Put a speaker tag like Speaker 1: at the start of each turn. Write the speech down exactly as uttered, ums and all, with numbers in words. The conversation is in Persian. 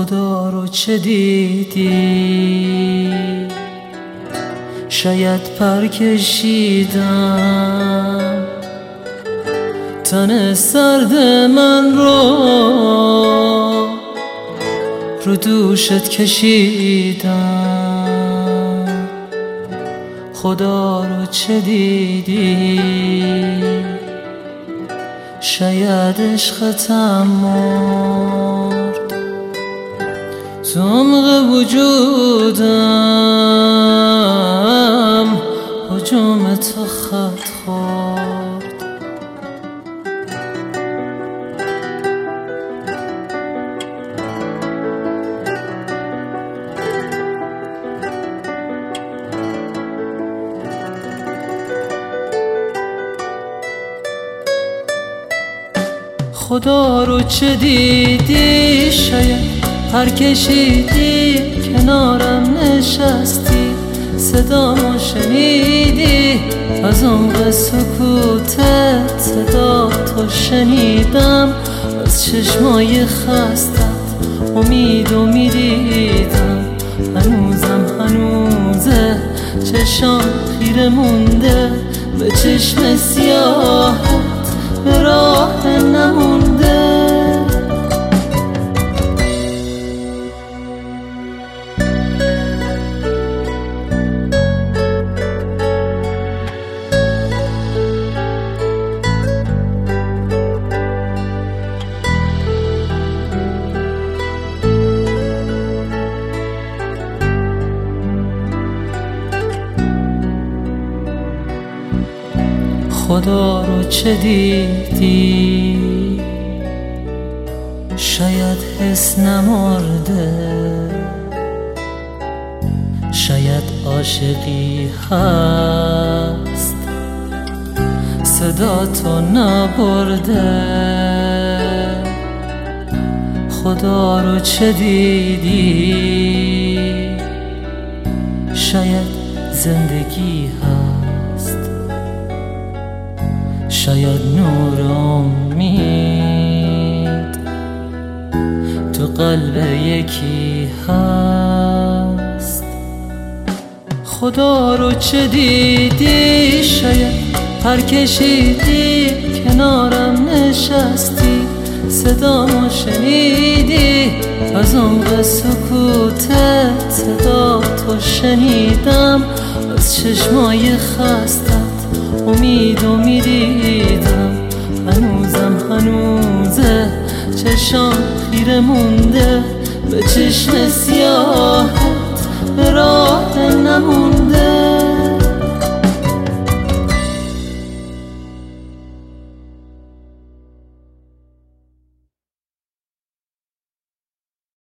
Speaker 1: خدا رو چه دیدی؟ شاید پر کشیدم تن سرد من رو رو دوشت کشیدم. خدا رو چه دیدی؟ شاید عشقتم مرد تو عمق وجودم هجوم تو خط خورد. خدا رو چه دیدی؟ شاید پر کشیدی کنارم نشستی صدامو شنیدی از عمق سکوتت صدا تو شنیدم از چشمای خستت امید و میدیدم. هنوزم هنوزه چشام خیره مونده به چشم سیاهت به راه نمونده. خدا رو چه دیدی؟ شاید حس نمرده شاید عاشقی هست صدا تو نبرده. خدا رو چه دیدی؟ شاید زندگی هست شاید نور امید تو قلب یکی هست. خدا رو چه دیدی؟ شاید پر کشیدی کنارم نشستی صدامو شنیدی از عمق سکوتت صدا تو شنیدم از چشمای خستت امید و میدیدم. هنوزم هنوزه چشام خیره مونده به چشم سیاهت به راه نمونده.